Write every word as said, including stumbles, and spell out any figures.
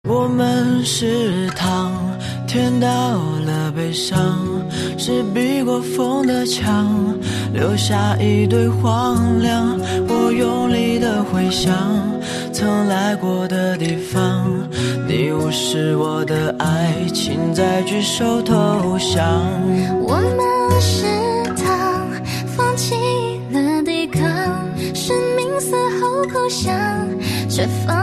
我们是糖，甜到了悲伤，是避过风的墙，留下一堆荒凉。我用力的回想曾来过的地方，你无视我的爱，请再举手投降。 我们是糖，放弃了抵抗，生命嘶吼口响，却放